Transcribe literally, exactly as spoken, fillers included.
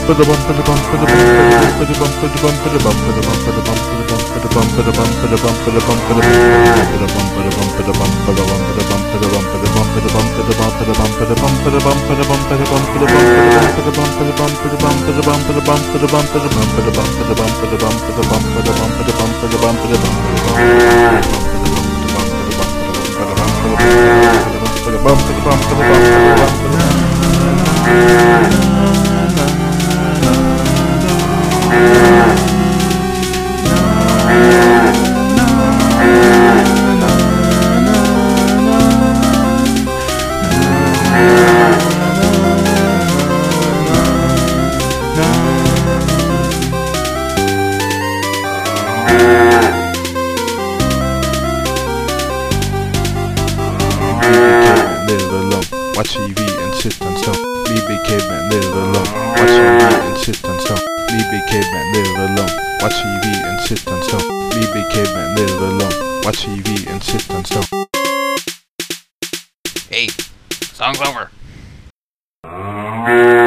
Watch T V and sit and stuff. Me big caveman, live alone. Watch T V and sit and stuff. Me big caveman, live alone. Watch T V and sit and stuff. Me big caveman, live alone. Watch T V and sit and stuff. Hey, song's over.